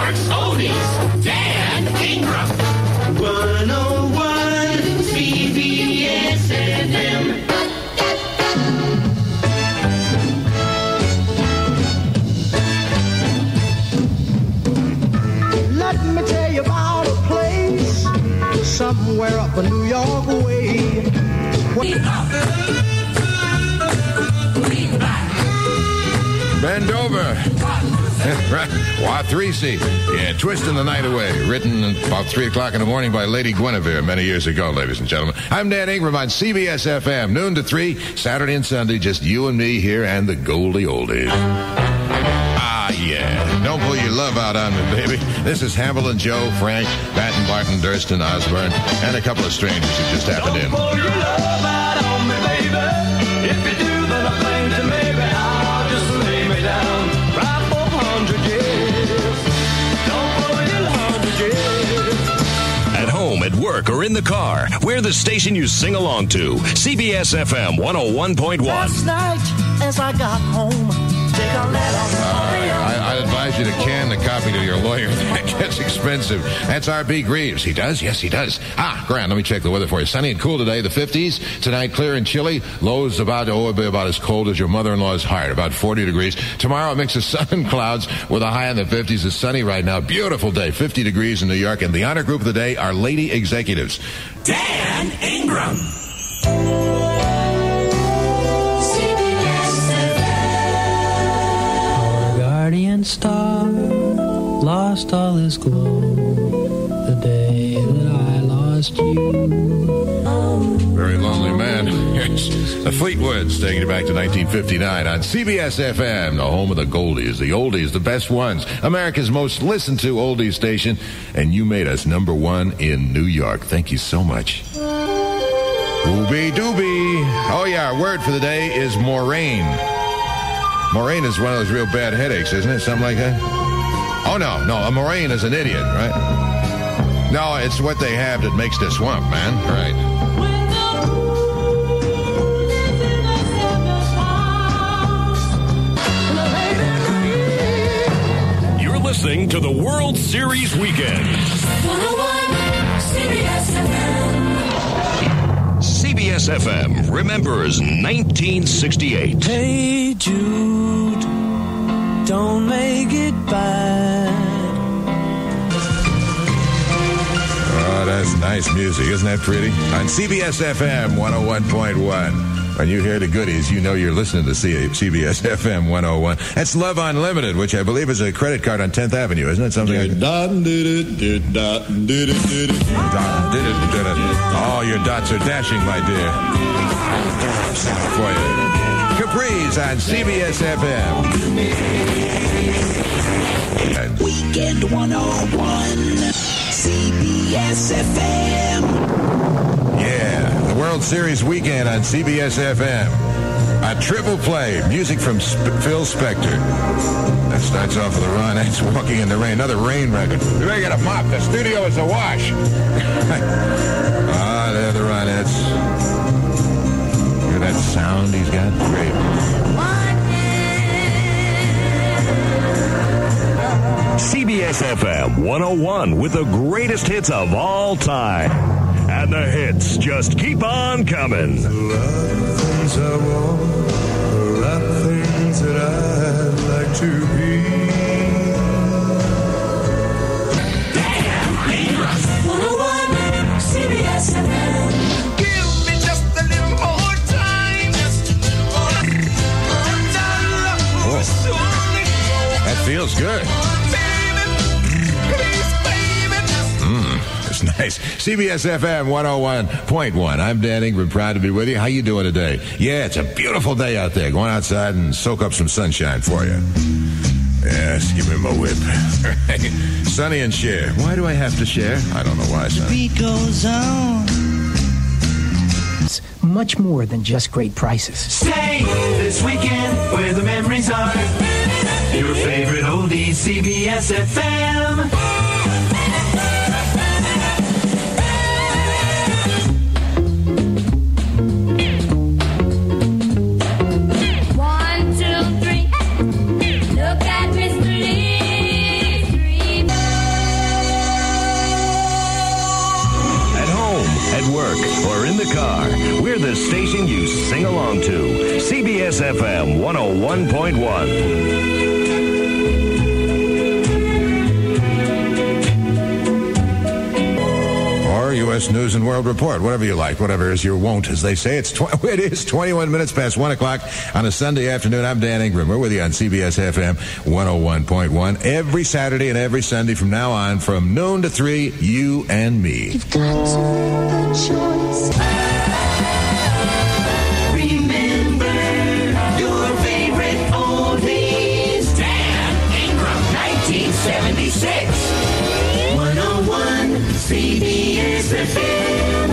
York's oldies, Dan Ingram. 101 CBS FM. Let me tell you about a place somewhere up a New York way. Bend over. Right. Watrisi. Yeah, Twisting the Night Away. Written about 3 o'clock in the morning by Lady Guinevere many years ago, ladies and gentlemen. I'm Dan Ingram on CBS FM, noon to 3, Saturday and Sunday, just you and me here and the Goldie Oldies. Ah, yeah. Don't pull your love out on me, baby. This is Hamilton, Joe, Frank, Batten, Barton, Durston, Osborne, and a couple of strangers who just happened in. Don't pull your love out on me, baby. If you do, then I think that maybe I'll just lay me down right for 100 years. Don't pull your 100 years. At home, at work, or in the car, we're the station you sing along to. CBS FM 101.1. Last night, as I got home, take a letter. I advise you to can the copy to your lawyer. That gets expensive. That's R.B. Greaves. He does? Yes, he does. Grant, let me check the weather for you. Sunny and cool today, the 50s. Tonight, clear and chilly. Lows it'll be about as cold as your mother-in-law's heart, about 40 degrees. Tomorrow, a mix of sun and clouds with a high in the 50s. It's sunny right now. Beautiful day, 50 degrees in New York. And the honor group of the day are Lady Executives. Dan Ingram. Guardian star lost all his glow the day that I lost you. Very lonely man. Here's the Fleetwoods taking it back to 1959 on CBS FM, the home of the Goldies, the oldies, the best ones, America's most listened to oldies station, and you made us number one in New York. Thank you so much. Ooby dooby. Oh yeah, our word for the day is moraine. Moraine is one of those real bad headaches, isn't it? Something like that? Oh, no. A moraine is an idiot, right? No, it's what they have that makes the swamp, man. Right. You're listening to the World Series Weekend. 101 CBS FM. CBS FM remembers 1968. Hey Jude, don't make it bad. Oh, that's nice music. Isn't that pretty? On CBS FM 101.1. When you hear the goodies, you know you're listening to CBS FM 101. That's Love Unlimited, which I believe is a credit card on 10th Avenue, isn't it? Something like that. Oh, your dots are dashing, my dear. For you. Capri's on CBS FM. Weekend 101, CBS FM. Yeah, the World Series Weekend on CBS FM. A triple play, music from Phil Spector. That starts off with a run. That's Walking in the Rain, another Rain record. We better get a mop. The studio is awash. There the Ronettes. Hear that sound he's got? Great. CBS FM 101 with the greatest hits of all time. And the hits just keep on coming. A lot of things I want, a lot of things that I'd like to be. Dan Ingram. 101 CBS FM. Give me just a little more time. Just a little more time. That feels good. It's nice. CBS FM 101.1. I'm Dan Ingram, proud to be with you. How you doing today? Yeah, it's a beautiful day out there. Go on outside and soak up some sunshine for you. Yes, give me my whip. Sonny and Cher. Why do I have to share? I don't know why, Sonny. The beat goes on. It's much more than just great prices. Stay this weekend where the memories are. Your favorite oldies, CBS FM. We're the station you sing along to. CBS FM 101.1. U.S. News and World Report, whatever you like, whatever is your wont, as they say. It is 21 minutes past 1 o'clock on a Sunday afternoon. I'm Dan Ingram. We're with you on CBS FM 101.1 every Saturday and every Sunday from now on, from noon to 3, you and me. You've got to make a choice. Remember your favorite oldies. Dan Ingram, 1976. 101 CBS FM.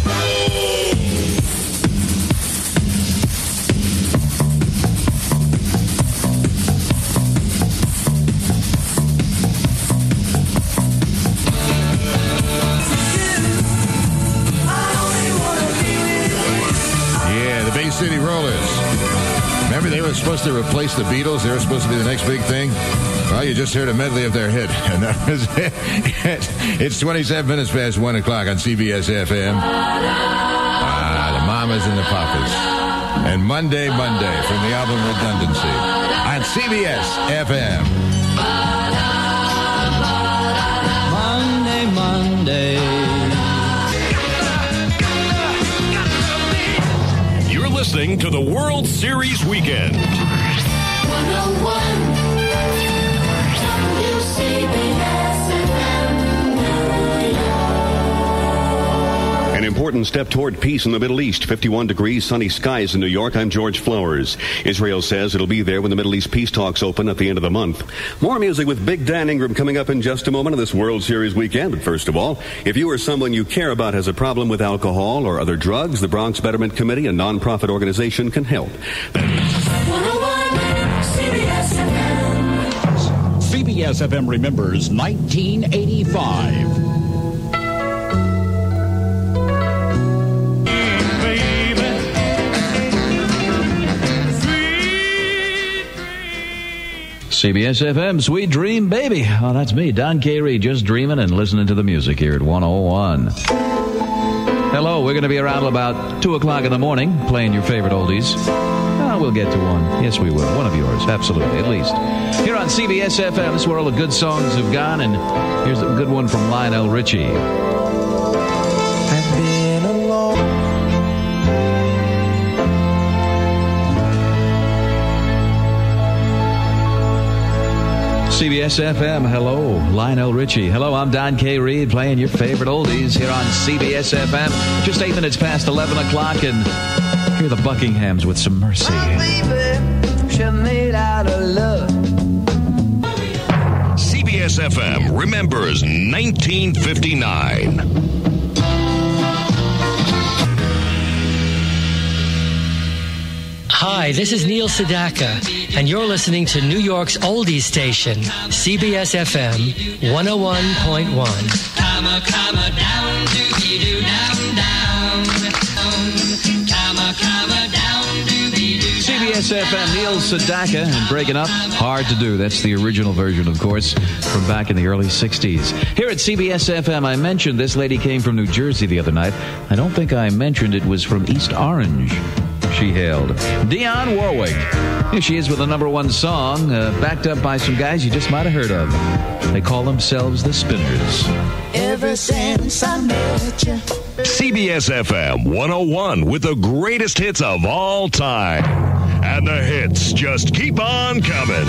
Yeah, the Bay City Rollers. Remember, they were supposed to replace the Beatles? They were supposed to be the next big thing? Well, you just heard a medley of their hit, and that was it. It's 27 minutes past 1 o'clock on CBS FM. The Mamas and the Papas. And Monday from the album Redundancy on CBS FM. Monday. You're listening to the World Series Weekend. 101 WCBS FM. An important step toward peace in the Middle East. 51 degrees, sunny skies in New York. I'm George Flowers. Israel says it'll be there when the Middle East peace talks open at the end of the month. More music with Big Dan Ingram coming up in just a moment on this World Series weekend. But first of all, if you or someone you care about has a problem with alcohol or other drugs, the Bronx Betterment Committee, a nonprofit organization, can help. 101 CBS FM. CBS FM remembers 1985. CBS FM, Sweet Dream Baby. Oh, that's me, Don K. Reed, just dreaming and listening to the music here at 101. Hello, we're going to be around till about 2 o'clock in the morning playing your favorite oldies. We'll get to one. Yes, we will. One of yours, absolutely, at least. Here on CBS FM, this is where all the good songs have gone, and here's a good one from Lionel Richie. I've been alone. CBS FM, hello, Lionel Richie. Hello, I'm Don K. Reed, playing your favorite oldies here on CBS FM. Just 8 minutes past 11 o'clock, and hear the Buckinghams with Some Mercy. CBS FM remembers 1959. Hi, this is Neil Sedaka, and you're listening to New York's oldies station, CBS FM 101.1. CBS FM, Neil Sedaka, and Breaking Up, Hard to Do. That's the original version, of course, from back in the early 60s. Here at CBS FM, I mentioned this lady came from New Jersey the other night. I don't think I mentioned it was from East Orange. She hailed. Dionne Warwick. Here she is with a #1 song, backed up by some guys you just might have heard of. They call themselves the Spinners. Ever since I met you. CBS FM 101 with the greatest hits of all time. And the hits just keep on coming.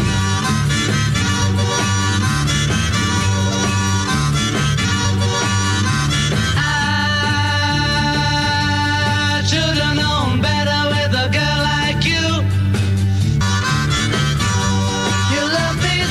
I should have known better with a girl like you. You love me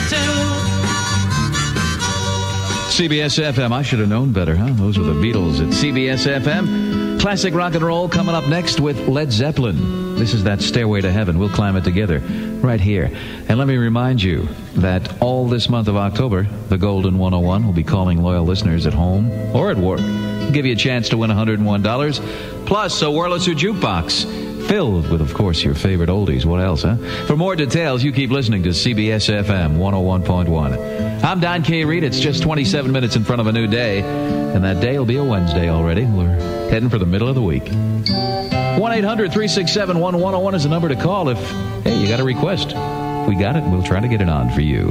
too. CBS FM, I should have known better, huh? Those were the Beatles at CBS FM. Classic rock and roll coming up next with Led Zeppelin. This is that Stairway to Heaven. We'll climb it together right here. And let me remind you that all this month of October, the Golden 101 will be calling loyal listeners at home or at work. Give you a chance to win $101. Plus, a Wurlitzer jukebox filled with, of course, your favorite oldies. What else, huh? For more details, you keep listening to CBS FM 101.1. I'm Don K. Reed. It's just 27 minutes in front of a new day. And that day will be a Wednesday already. We're heading for the middle of the week. 1-800-367-1101 is the number to call if, hey, you got a request. If we got it, we'll try to get it on for you.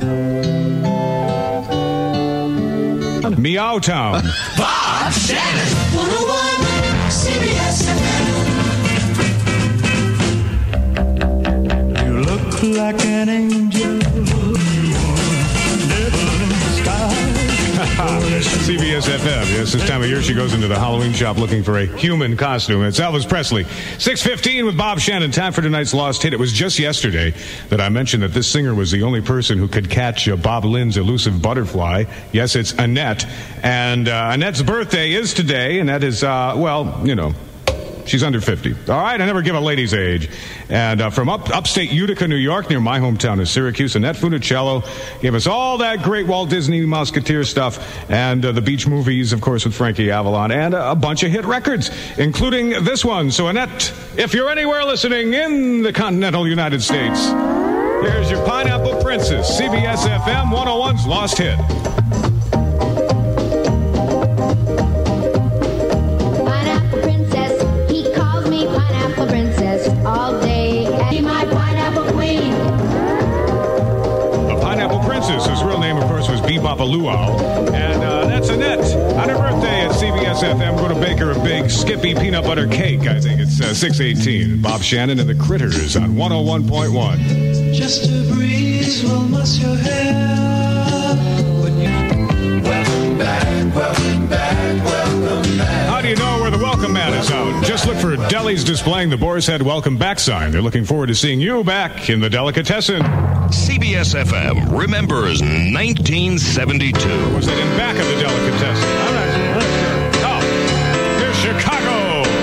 Meow Town. Bob Shannon. 101 CBS FM. You look like an angel. CBS FM. Yes, this time of year she goes into the Halloween shop looking for a human costume. It's Elvis Presley. 6:15 with Bob Shannon. Time for tonight's Lost Hit. It was just yesterday that I mentioned that this singer was the only person who could catch Bob Lynn's elusive butterfly. Yes, it's Annette. And Annette's birthday is today. Annette is, she's under 50. All right, I never give a lady's age. And from upstate Utica, New York, near my hometown of Syracuse, Annette Funicello gave us all that great Walt Disney Musketeer stuff and the beach movies, of course, with Frankie Avalon, and a bunch of hit records, including this one. So, Annette, if you're anywhere listening in the continental United States, here's your Pineapple Princess, CBS FM 101's Lost Hit. All day, and my pineapple queen. The Pineapple Princess, whose real name, of course, was Bebop Luau. And that's Annette. On her birthday at CBS FM, we're going to bake her a big Skippy peanut butter cake. I think it's 6:18. Bob Shannon and the Critters on 101.1. Just a breeze will muss your hair. Welcome back, welcome back, welcome back. How do you know where the welcome mat is out? Just look for delis displaying the Boar's Head welcome back sign. They're looking forward to seeing you back in the delicatessen. CBS FM remembers 1972. Or was that in back of the delicatessen? I'm not sure. Oh, here's Chicago.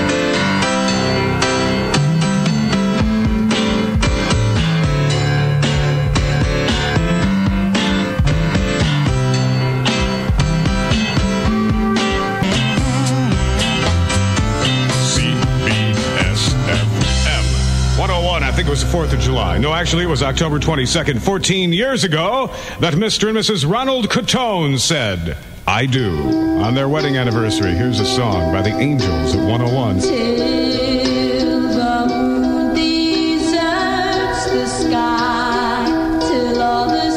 I think it was the 4th of July. No, actually, it was October 22nd, 14 years ago, that Mr. and Mrs. Ronald Cotone said, I do, on their wedding anniversary. Here's a song by the Angels at 101. Till the moon deserts the sky, till all the...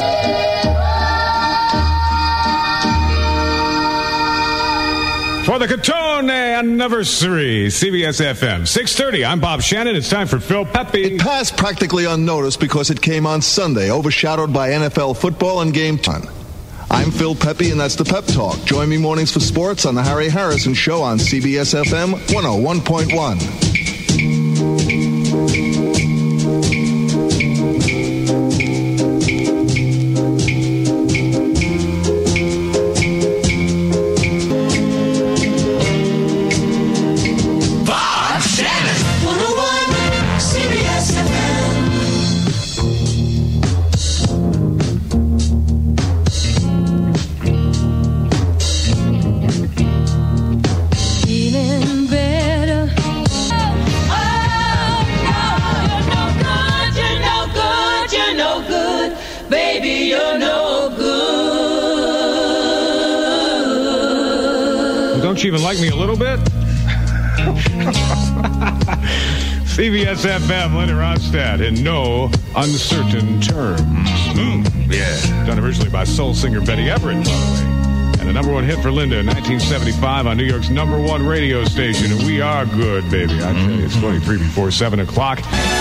For the Cotone anniversary, CBS FM, 6:30. I'm Bob Shannon. It's time for Phil Pepe. It passed practically unnoticed because it came on Sunday, overshadowed by NFL football and game time. I'm Phil Pepe, and that's the Pep Talk. Join me mornings for sports on the Harry Harrison Show on CBS FM 101.1. Don't you even like me a little bit? CBS FM, Linda Ronstadt, in no uncertain terms. Yeah. Done originally by soul singer Betty Everett, by the way. And a number one hit for Linda in 1975 on New York's number one radio station. And we are good, baby. I tell you, it's 23 before 7 o'clock.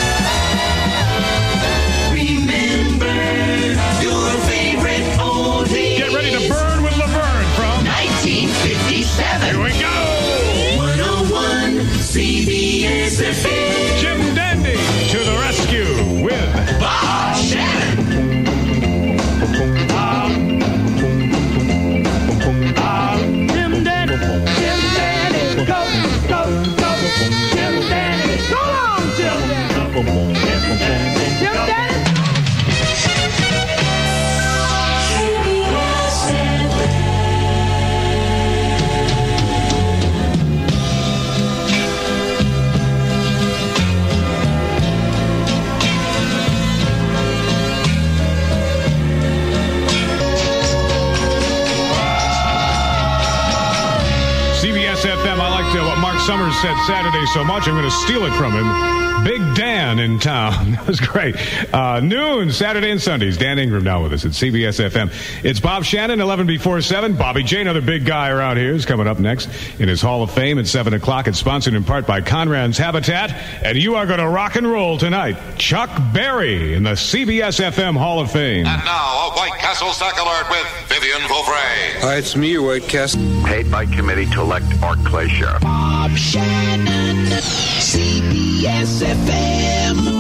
Remember your favorite oldie. Get ready to burn with Laverne from 1957. Here we go. 101 CBS FM. Jim Dandy to the rescue with Bob Shannon. Jim Dandy, go, go, go. Jim Dandy, go on, Jim Dandy. FM. I liked what Mark Summers said Saturday so much, I'm going to steal it from him. Big Dan in town. That was great. Noon, Saturday and Sundays. Dan Ingram now with us at CBS FM. It's Bob Shannon, 11 before 7. Bobby J, another big guy around here, is coming up next in his Hall of Fame at 7 o'clock. It's sponsored in part by Conrad's Habitat. And you are going to rock and roll tonight. Chuck Berry in the CBS FM Hall of Fame. And now, a White Castle Sack Alert with Vivian Vauvray. Hi, it's me, White Castle. Paid by committee to elect Art Clay sheriff. Bob Shannon, CBS FM.